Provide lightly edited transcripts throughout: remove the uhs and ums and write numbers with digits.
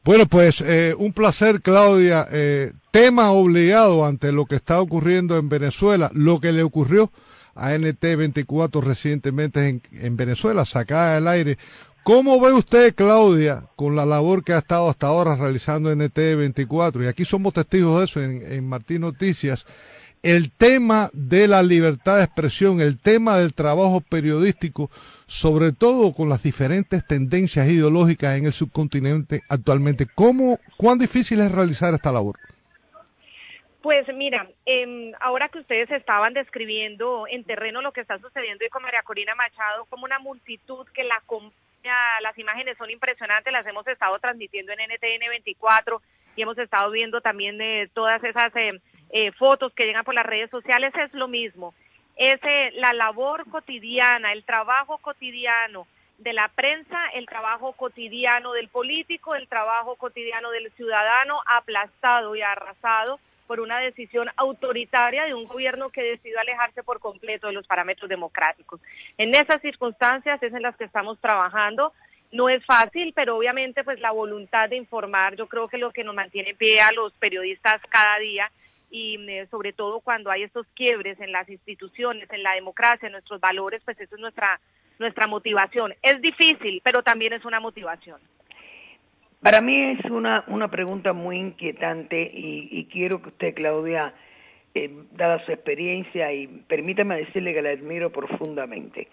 Bueno, pues un placer, Claudia. Tema obligado ante lo que está ocurriendo en Venezuela, lo que le ocurrió a NT24 recientemente en Venezuela, sacada del aire. ¿Cómo ve usted, Claudia, con la labor que ha estado hasta ahora realizando NT24? Y aquí somos testigos de eso en Martín Noticias. El tema de la libertad de expresión, el tema del trabajo periodístico, sobre todo con las diferentes tendencias ideológicas en el subcontinente actualmente. ¿Cuán difícil es realizar esta labor? Pues mira, ahora que ustedes estaban describiendo en terreno lo que está sucediendo y con María Corina Machado, como una multitud que la acompaña, las imágenes son impresionantes, las hemos estado transmitiendo en NTN 24 y hemos estado viendo también todas esas fotos que llegan por las redes sociales. Es lo mismo, es la labor cotidiana, el trabajo cotidiano de la prensa, el trabajo cotidiano del político, el trabajo cotidiano del ciudadano aplastado y arrasado por una decisión autoritaria de un gobierno que decidió alejarse por completo de los parámetros democráticos. En esas circunstancias es en las que estamos trabajando. No es fácil, pero obviamente pues la voluntad de informar, yo creo que lo que nos mantiene en pie a los periodistas cada día, y sobre todo cuando hay estos quiebres en las instituciones, en la democracia, en nuestros valores, pues eso es nuestra motivación. Es difícil, pero también es una motivación. Para mí es una pregunta muy inquietante y quiero que usted, Claudia, dada su experiencia, y permítame decirle que la admiro profundamente.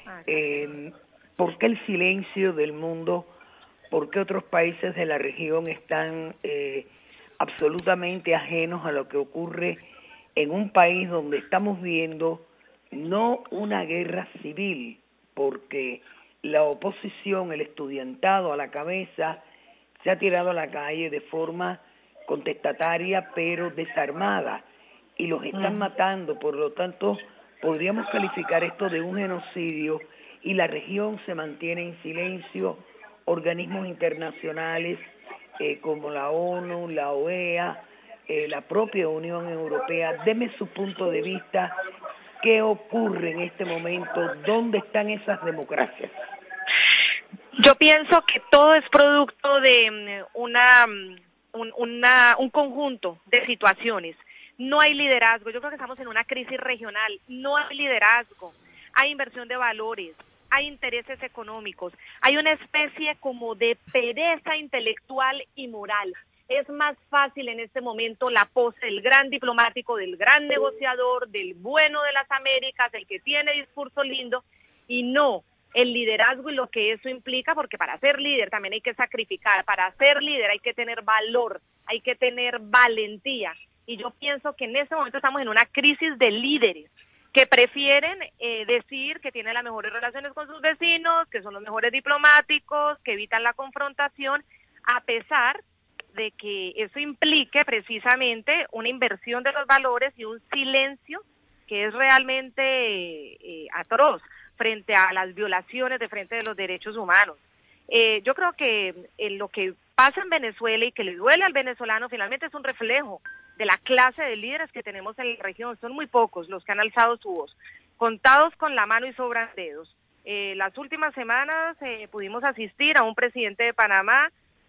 ¿Por qué el silencio del mundo? ¿Por qué otros países de la región están absolutamente ajenos a lo que ocurre en un país donde estamos viendo no una guerra civil, porque la oposición, el estudiantado a la cabeza, se ha tirado a la calle de forma contestataria pero desarmada y los están matando? Por lo tanto, podríamos calificar esto de un genocidio y la región se mantiene en silencio. Organismos internacionales como la ONU, la OEA, la propia Unión Europea, deme su punto de vista. ¿Qué ocurre en este momento? ¿Dónde están esas democracias? Yo pienso que todo es producto de un conjunto de situaciones. No hay liderazgo. Yo creo que estamos en una crisis regional. No hay liderazgo. Hay inversión de valores. Hay intereses económicos. Hay una especie como de pereza intelectual y moral. Es más fácil en este momento la pose del gran diplomático, del gran negociador, del bueno de las Américas, el que tiene discurso lindo, y no el liderazgo y lo que eso implica, porque para ser líder también hay que sacrificar, para ser líder hay que tener valor, hay que tener valentía, y yo pienso que en este momento estamos en una crisis de líderes que prefieren decir que tienen las mejores relaciones con sus vecinos, que son los mejores diplomáticos, que evitan la confrontación, a pesar de que eso implique precisamente una inversión de los valores y un silencio que es realmente atroz frente a las violaciones de frente de los derechos humanos. Yo creo que lo que pasa en Venezuela y que le duele al venezolano finalmente es un reflejo de la clase de líderes que tenemos en la región. Son muy pocos los que han alzado su voz, contados con la mano y sobran dedos. Las últimas semanas pudimos asistir a un presidente de Panamá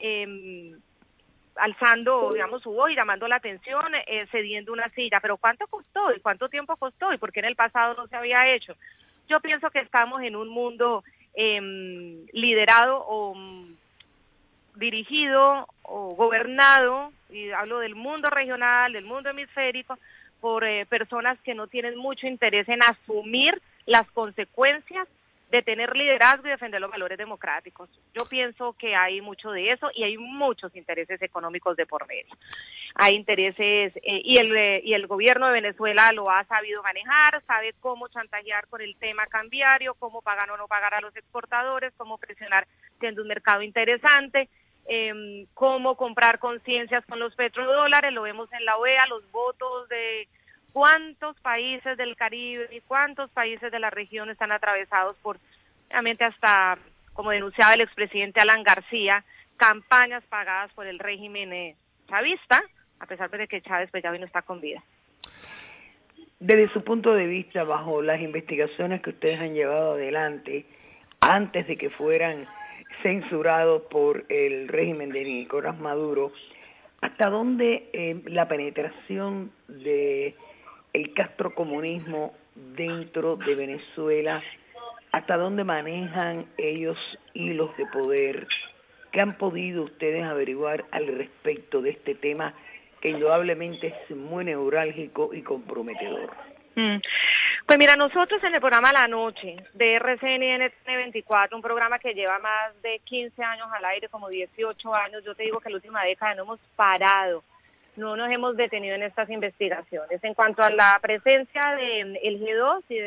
alzando, digamos, su voz y llamando la atención, cediendo una silla. Pero ¿cuánto costó y cuánto tiempo costó y por qué en el pasado no se había hecho? Yo pienso que estamos en un mundo liderado o dirigido o gobernado, y hablo del mundo regional, del mundo hemisférico, por personas que no tienen mucho interés en asumir las consecuencias de tener liderazgo y defender los valores democráticos. Yo pienso que hay mucho de eso y hay muchos intereses económicos de por medio. Hay intereses y el gobierno de Venezuela lo ha sabido manejar, sabe cómo chantajear con el tema cambiario, cómo pagar o no pagar a los exportadores, cómo presionar siendo un mercado interesante, cómo comprar conciencias con los petrodólares. Lo vemos en la OEA, los votos de cuántos países del Caribe y cuántos países de la región están atravesados por, realmente hasta, como denunciaba el expresidente Alan García, campañas pagadas por el régimen chavista, a pesar de que Chávez pues ya hoy no está con vida. Desde su punto de vista, bajo las investigaciones que ustedes han llevado adelante, antes de que fueran censurados por el régimen de Nicolás Maduro, ¿hasta dónde la penetración de el castrocomunismo dentro de Venezuela, hasta dónde manejan ellos hilos de poder? ¿Qué han podido ustedes averiguar al respecto de este tema que indudablemente es muy neurálgico y comprometedor? Pues mira, nosotros en el programa La Noche de RCN y NTN24, un programa que lleva más de 15 años al aire, como 18 años, yo te digo que la última década no hemos parado, no nos hemos detenido en estas investigaciones. En cuanto a la presencia del G2 y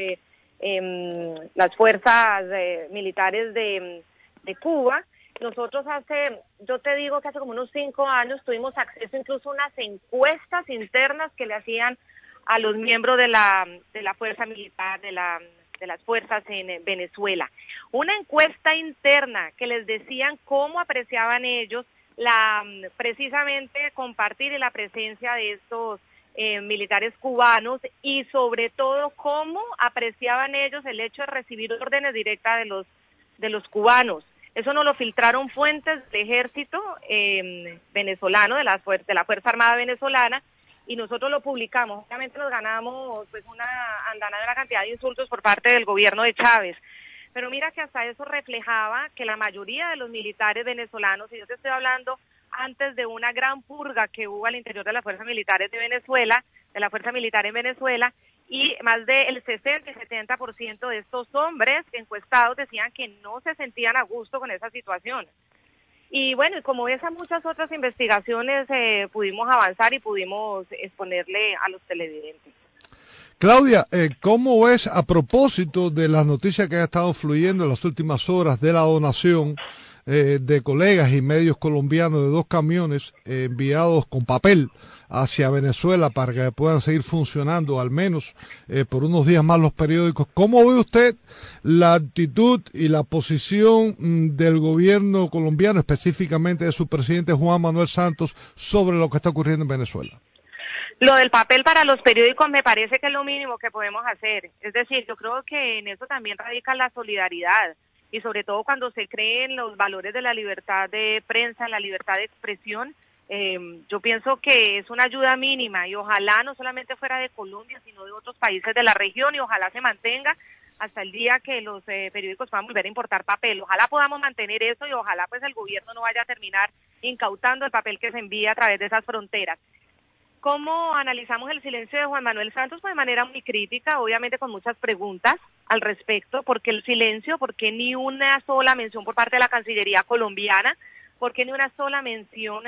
de las fuerzas militares de Cuba, nosotros yo te digo que hace como unos 5 años tuvimos acceso incluso a unas encuestas internas que le hacían a los miembros de la fuerza militar, de las fuerzas en Venezuela. Una encuesta interna que les decían cómo apreciaban ellos precisamente compartir la presencia de estos militares cubanos y sobre todo cómo apreciaban ellos el hecho de recibir órdenes directas de los cubanos. Eso nos lo filtraron fuentes del ejército venezolano, de la Fuerza Armada venezolana, y nosotros lo publicamos. Obviamente nos ganamos pues una andanada cantidad de insultos por parte del gobierno de Chávez. Pero mira que hasta eso reflejaba que la mayoría de los militares venezolanos, y yo te estoy hablando antes de una gran purga que hubo al interior de las fuerzas militares de Venezuela, de la fuerza militar en Venezuela, y más del 60 y 70% de estos hombres encuestados decían que no se sentían a gusto con esa situación. Y bueno, y como esas muchas otras investigaciones pudimos avanzar y pudimos exponerle a los televidentes. Claudia, ¿cómo ves a propósito de las noticias que han estado fluyendo en las últimas horas de la donación de colegas y medios colombianos de 2 camiones enviados con papel hacia Venezuela para que puedan seguir funcionando al menos por unos días más los periódicos? ¿Cómo ve usted la actitud y la posición del gobierno colombiano, específicamente de su presidente Juan Manuel Santos, sobre lo que está ocurriendo en Venezuela? Lo del papel para los periódicos me parece que es lo mínimo que podemos hacer. Es decir, yo creo que en eso también radica la solidaridad y sobre todo cuando se creen los valores de la libertad de prensa, la libertad de expresión. Yo pienso que es una ayuda mínima y ojalá no solamente fuera de Colombia, sino de otros países de la región, y ojalá se mantenga hasta el día que los periódicos puedan volver a importar papel. Ojalá podamos mantener eso y ojalá pues el gobierno no vaya a terminar incautando el papel que se envía a través de esas fronteras. ¿Cómo analizamos el silencio de Juan Manuel Santos? Pues de manera muy crítica, obviamente con muchas preguntas al respecto. ¿Por qué el silencio? ¿Por qué ni una sola mención por parte de la Cancillería colombiana? ¿Por qué ni una sola mención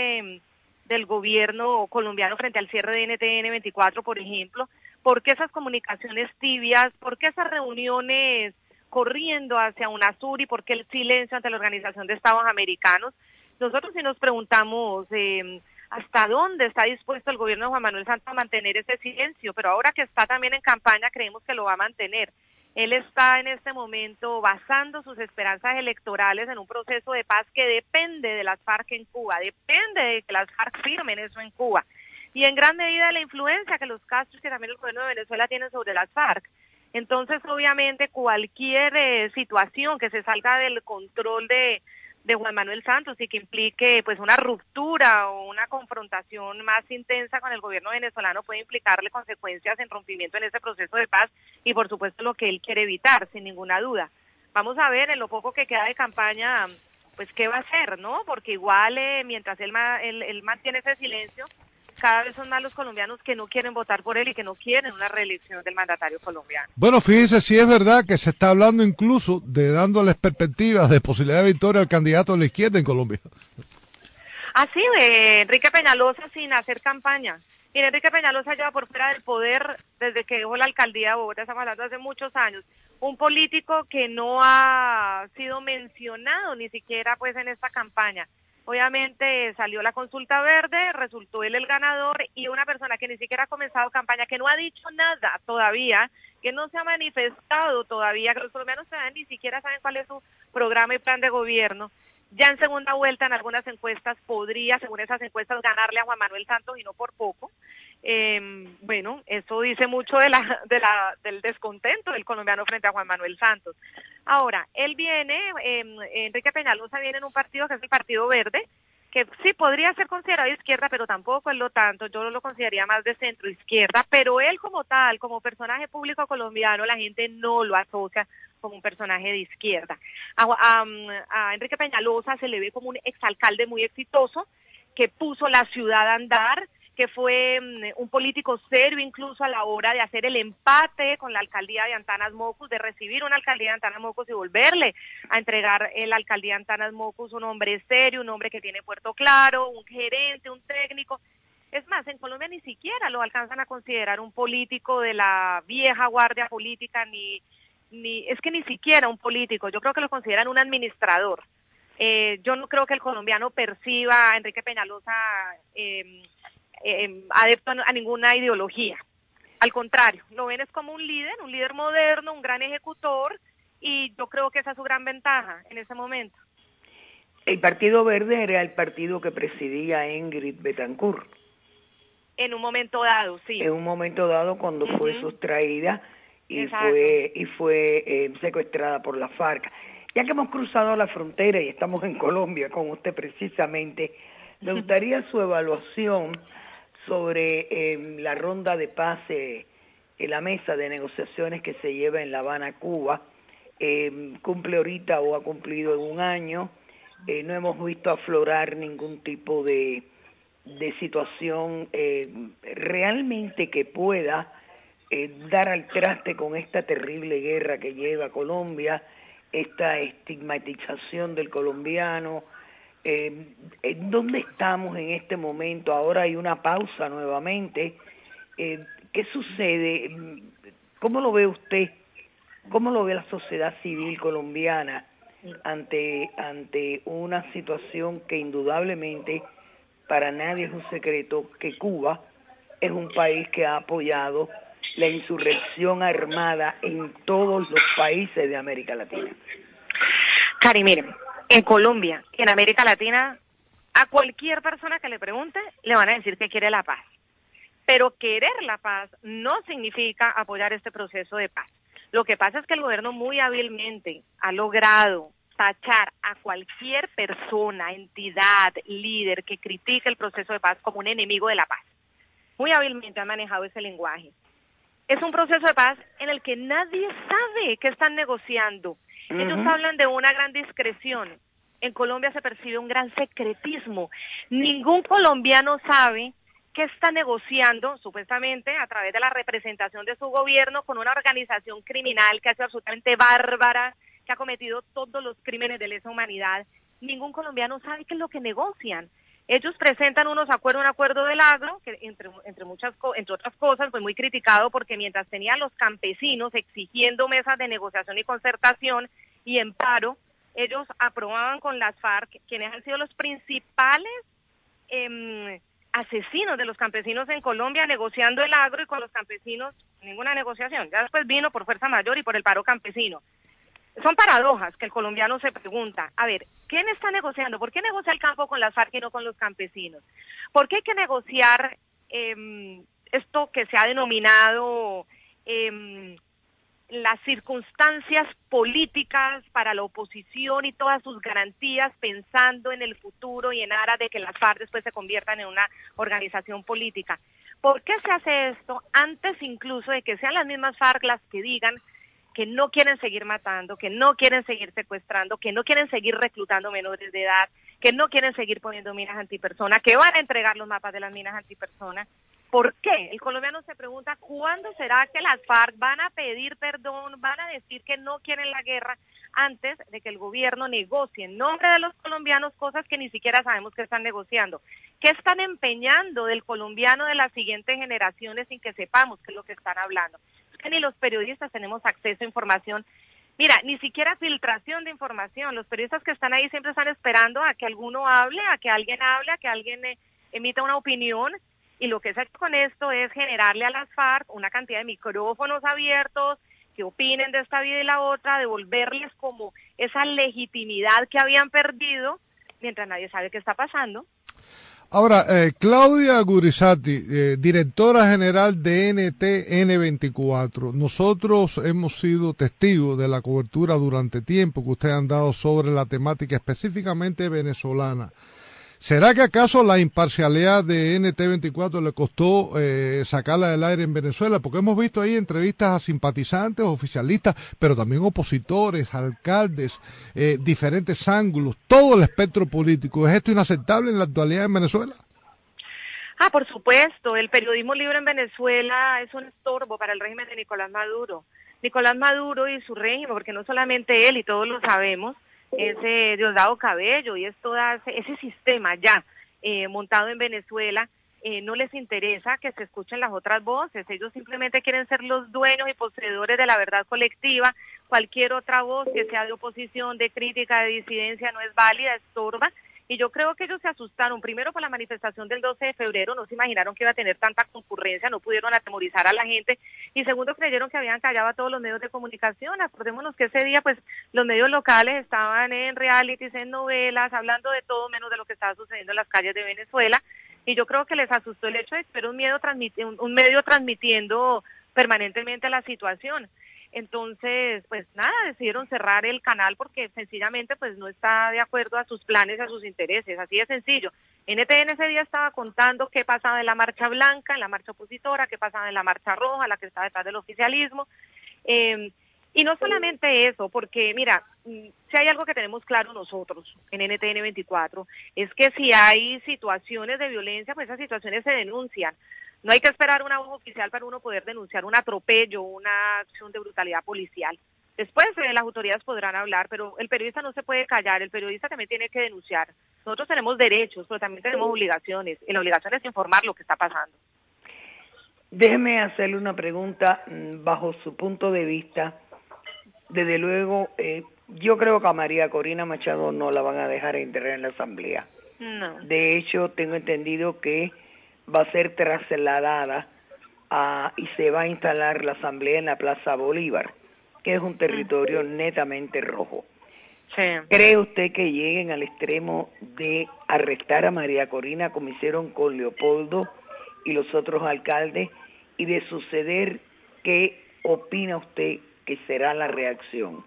del gobierno colombiano frente al cierre de NTN24, por ejemplo? ¿Por qué esas comunicaciones tibias? ¿Por qué esas reuniones corriendo hacia UNASUR? ¿Y por qué el silencio ante la Organización de Estados Americanos? Nosotros sí nos preguntamos hasta dónde está dispuesto el gobierno de Juan Manuel Santos a mantener ese silencio, pero ahora que está también en campaña creemos que lo va a mantener. Él está en este momento basando sus esperanzas electorales en un proceso de paz que depende de las FARC en Cuba, depende de que las FARC firmen eso en Cuba, y en gran medida de la influencia que los Castro y que también el gobierno de Venezuela tienen sobre las FARC. Entonces, obviamente, cualquier situación que se salga del control de Juan Manuel Santos y que implique pues una ruptura o una confrontación más intensa con el gobierno venezolano puede implicarle consecuencias en rompimiento en ese proceso de paz y por supuesto lo que él quiere evitar, sin ninguna duda. Vamos a ver en lo poco que queda de campaña pues qué va a hacer, ¿no? Porque igual mientras él mantiene ese silencio, cada vez son más los colombianos que no quieren votar por él y que no quieren una reelección del mandatario colombiano. Bueno, fíjese, si es verdad que se está hablando incluso de dándoles perspectivas de posibilidad de victoria al candidato de la izquierda en Colombia. Ah, sí, Enrique Peñalosa sin hacer campaña. Mira, Enrique Peñalosa lleva por fuera del poder desde que dejó la alcaldía de Bogotá, estamos hablando hace muchos años. Un político que no ha sido mencionado ni siquiera pues en esta campaña. Obviamente salió la consulta verde, resultó él el ganador y una persona que ni siquiera ha comenzado campaña, que no ha dicho nada todavía, que no se ha manifestado todavía, que los colombianos ni siquiera saben cuál es su programa y plan de gobierno. Ya en segunda vuelta, en algunas encuestas, podría, según esas encuestas, ganarle a Juan Manuel Santos y no por poco. Bueno, eso dice mucho del descontento del colombiano frente a Juan Manuel Santos. Ahora, él viene, Enrique Peñalosa viene en un partido que es el Partido Verde, que sí podría ser considerado de izquierda, pero tampoco es lo tanto, yo lo consideraría más de centro izquierda, pero él como tal, como personaje público colombiano, la gente no lo asocia como un personaje de izquierda. A Enrique Peñalosa se le ve como un exalcalde muy exitoso, que puso la ciudad a andar, que fue un político serio incluso a la hora de hacer el empate con la alcaldía de Antanas Mocus, de recibir una alcaldía de Antanas Mocus y volverle a entregar la alcaldía de Antanas Mocus, un hombre serio, un hombre que tiene puerto claro, un gerente, un técnico. Es más, en Colombia ni siquiera lo alcanzan a considerar un político de la vieja guardia política, es que ni siquiera un político, yo creo que lo consideran un administrador. Yo no creo que el colombiano perciba a Enrique Peñalosa adepto a ninguna ideología. Al contrario, lo ven es como un líder moderno, un gran ejecutor, y yo creo que esa es su gran ventaja en ese momento. El Partido Verde era el partido que presidía Ingrid Betancourt. En un momento dado, sí. En un momento dado, cuando fue sustraída y fue secuestrada por la FARC. Ya que hemos cruzado la frontera y estamos en Colombia con usted precisamente, me gustaría su evaluación sobre la ronda de paz, la mesa de negociaciones que se lleva en La Habana, Cuba. Cumple ahorita o ha cumplido en un año. No hemos visto aflorar ningún tipo de situación realmente que pueda dar al traste con esta terrible guerra que lleva Colombia, esta estigmatización del colombiano. ¿Dónde estamos en este momento? Ahora hay una pausa nuevamente. ¿Qué sucede? ¿Cómo lo ve usted? ¿Cómo lo ve la sociedad civil colombiana ante una situación que indudablemente para nadie es un secreto que Cuba es un país que ha apoyado la insurrección armada en todos los países de América Latina? Cari, miren, en Colombia y en América Latina, a cualquier persona que le pregunte, le van a decir que quiere la paz. Pero querer la paz no significa apoyar este proceso de paz. Lo que pasa es que el gobierno muy hábilmente ha logrado tachar a cualquier persona, entidad, líder que critique el proceso de paz como un enemigo de la paz. Muy hábilmente han manejado ese lenguaje. Es un proceso de paz en el que nadie sabe qué están negociando. Ellos hablan de una gran discreción. En Colombia se percibe un gran secretismo. Ningún colombiano sabe qué está negociando, supuestamente, a través de la representación de su gobierno con una organización criminal que ha sido absolutamente bárbara, que ha cometido todos los crímenes de lesa humanidad. Ningún colombiano sabe qué es lo que negocian. Ellos presentan un acuerdo del agro, que entre otras cosas fue muy criticado porque mientras tenían los campesinos exigiendo mesas de negociación y concertación y en paro, ellos aprobaban con las FARC, quienes han sido los principales asesinos de los campesinos en Colombia, negociando el agro, y con los campesinos ninguna negociación. Ya después vino por fuerza mayor y por el paro campesino. Son paradojas que el colombiano se pregunta, a ver, ¿quién está negociando? ¿Por qué negocia el campo con las FARC y no con los campesinos? ¿Por qué hay que negociar esto que se ha denominado las circunstancias políticas para la oposición y todas sus garantías, pensando en el futuro y en aras de que las FARC después se conviertan en una organización política? ¿Por qué se hace esto antes incluso de que sean las mismas FARC las que digan que no quieren seguir matando, que no quieren seguir secuestrando, que no quieren seguir reclutando menores de edad, que no quieren seguir poniendo minas antipersona, que van a entregar los mapas de las minas antipersona? ¿Por qué? El colombiano se pregunta, ¿cuándo será que las FARC van a pedir perdón, van a decir que no quieren la guerra antes de que el gobierno negocie en nombre de los colombianos cosas que ni siquiera sabemos que están negociando? ¿Qué están empeñando del colombiano de las siguientes generaciones sin que sepamos qué es lo que están hablando? Es que ni los periodistas tenemos acceso a información. Mira, ni siquiera filtración de información. Los periodistas que están ahí siempre están esperando a que alguno hable, a que alguien hable, a que alguien emita una opinión. Y lo que se ha hecho con esto es generarle a las FARC una cantidad de micrófonos abiertos que opinen de esta vida y la otra, devolverles como esa legitimidad que habían perdido mientras nadie sabe qué está pasando. Ahora, Claudia Gurizati, directora general de NTN24, nosotros hemos sido testigos de la cobertura durante tiempo que ustedes han dado sobre la temática específicamente venezolana. ¿Será que acaso la imparcialidad de NT24 le costó sacarla del aire en Venezuela? Porque hemos visto ahí entrevistas a simpatizantes, oficialistas, pero también opositores, alcaldes, diferentes ángulos, todo el espectro político. ¿Es esto inaceptable en la actualidad en Venezuela? Por supuesto, el periodismo libre en Venezuela es un estorbo para el régimen de Nicolás Maduro. Nicolás Maduro y su régimen, porque no solamente él, y todos lo sabemos, ese Diosdado Cabello y es todo ese sistema ya montado en Venezuela, no les interesa que se escuchen las otras voces, ellos simplemente quieren ser los dueños y poseedores de la verdad colectiva. Cualquier otra voz que sea de oposición, de crítica, de disidencia no es válida, estorba. Y yo creo que ellos se asustaron, primero por la manifestación del 12 de febrero, no se imaginaron que iba a tener tanta concurrencia, no pudieron atemorizar a la gente, y segundo, creyeron que habían callado a todos los medios de comunicación. Acordémonos que ese día, pues, los medios locales estaban en realities, en novelas, hablando de todo menos de lo que estaba sucediendo en las calles de Venezuela, y yo creo que les asustó el hecho de que era un medio transmitiendo permanentemente la situación. Entonces, pues nada, decidieron cerrar el canal porque sencillamente pues no está de acuerdo a sus planes, a sus intereses, así de sencillo. NTN ese día estaba contando qué pasaba en la marcha blanca, en la marcha opositora, qué pasaba en la marcha roja, la que está detrás del oficialismo. Y no solamente eso, porque mira, si hay algo que tenemos claro nosotros en NTN 24, es que si hay situaciones de violencia, pues esas situaciones se denuncian. No hay que esperar una voz oficial para uno poder denunciar un atropello, una acción de brutalidad policial. Después las autoridades podrán hablar, pero el periodista no se puede callar, el periodista también tiene que denunciar. Nosotros tenemos derechos, pero también tenemos obligaciones, y la obligación es informar lo que está pasando. Déjeme hacerle una pregunta bajo su punto de vista. Desde luego, yo creo que a María Corina Machado no la van a dejar entrar en la asamblea. No. De hecho, tengo entendido que va a ser trasladada y se va a instalar la asamblea en la Plaza Bolívar, que es un territorio netamente rojo. Sí. ¿Cree usted que lleguen al extremo de arrestar a María Corina como hicieron con Leopoldo y los otros alcaldes? Y de suceder, ¿qué opina usted que será la reacción?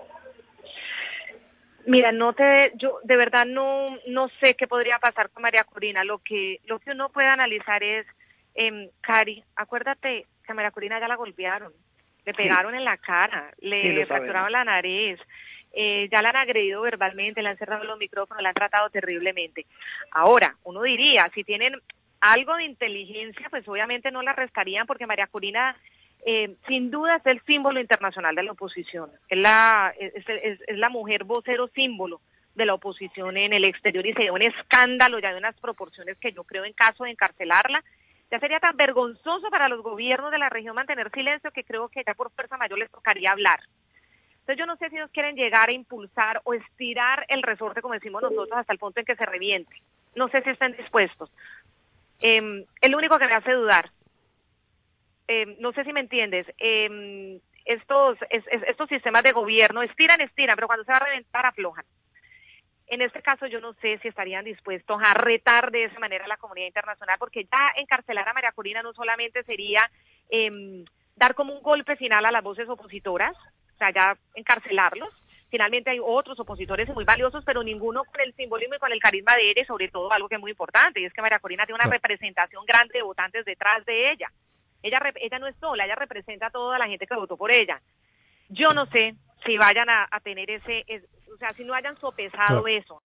Mira, yo de verdad no sé qué podría pasar con María Corina. Lo que uno puede analizar es, Cari, acuérdate que a María Corina ya la golpearon, le pegaron en la cara, le fracturaron la nariz, ya la han agredido verbalmente, le han cerrado los micrófonos, la han tratado terriblemente. Ahora, uno diría, si tienen algo de inteligencia, pues obviamente no la arrestarían porque María Corina sin duda es el símbolo internacional de la oposición, es la mujer vocero símbolo de la oposición en el exterior y sería un escándalo ya de unas proporciones que yo creo en caso de encarcelarla, ya sería tan vergonzoso para los gobiernos de la región mantener silencio que creo que ya por fuerza mayor les tocaría hablar. Entonces yo no sé si ellos quieren llegar a impulsar o estirar el resorte, como decimos nosotros, hasta el punto en que se reviente. No sé si están dispuestos. Es lo único que me hace dudar. No sé si me entiendes, estos sistemas de gobierno estiran, pero cuando se va a reventar aflojan. En este caso yo no sé si estarían dispuestos a retar de esa manera a la comunidad internacional, porque ya encarcelar a María Corina no solamente sería dar como un golpe final a las voces opositoras, o sea, ya encarcelarlos. Finalmente hay otros opositores muy valiosos, pero ninguno con el simbolismo y con el carisma de ella, y sobre todo algo que es muy importante, y es que María Corina tiene una representación grande de votantes detrás de ella. Ella no es sola, ella representa a toda la gente que votó por ella. Yo no sé si vayan a tener o sea, si no hayan sopesado eso.